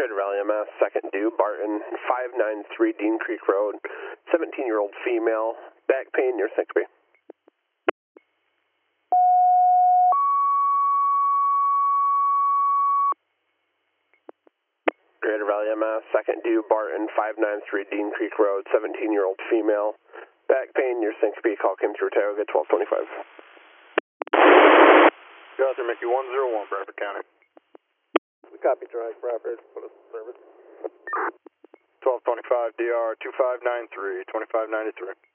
Greater Valley MS, second due, Barton, 593 Dean Creek Road, 17-year-old female, back pain, near syncope. Greater Valley MS, second due, Barton, 593 Dean Creek Road, 17-year-old female, back pain, near syncope, call came through Tioga, 1225. Gotcha, Mickey 101, Bradford County. Copy, Drive, Bradford, put us in service. 1225 DR 2593, 2593.